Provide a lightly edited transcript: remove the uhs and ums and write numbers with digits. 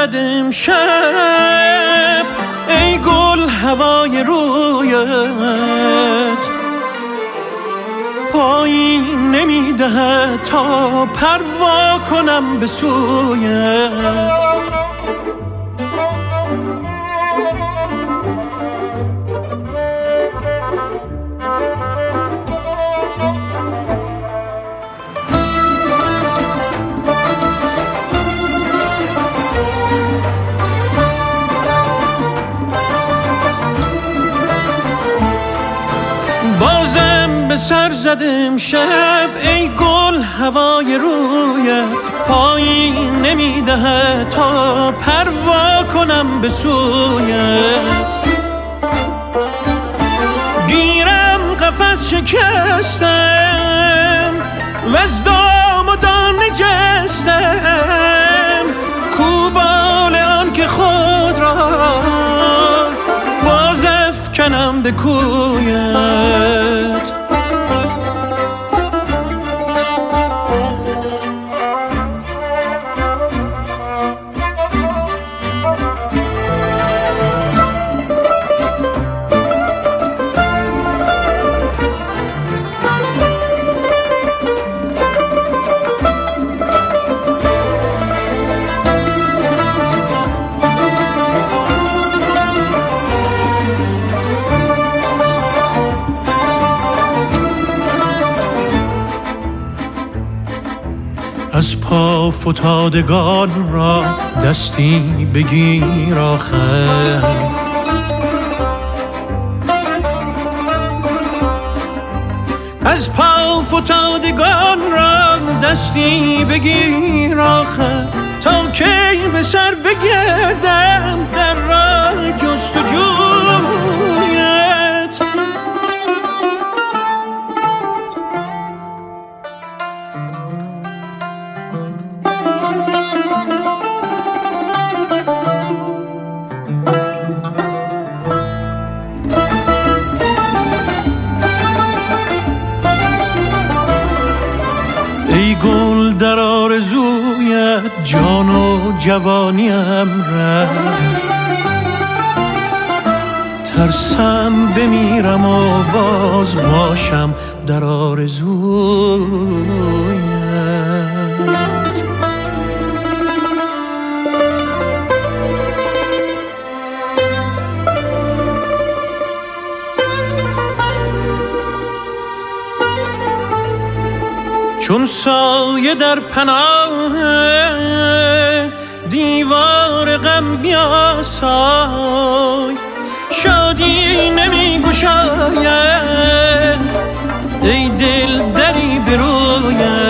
زدم شب ای گل هوای رویت پایین نمیده تا پروا کنم به سویت. بازم به سر زدم شب ای گل هوای رویت پایین نمیده تا پروا کنم به سویت. گیرم قفس شکستم و از دام و دان نجستم کوبال آن که خود را باز افکنم به کویت. از پا فتادگان را دستی بگیر آخر از پا فتادگان را دستی بگیر آخر تا کی به سر بگردم در راه جستجویت. ای گل در آرزویت جان و جوانیم رفت ترسم بمیرم و باز باشم در آرزویت. چون سایه در پناه دیوار غم بیاسای شادی نمی گشاید ای دل دری به رویت.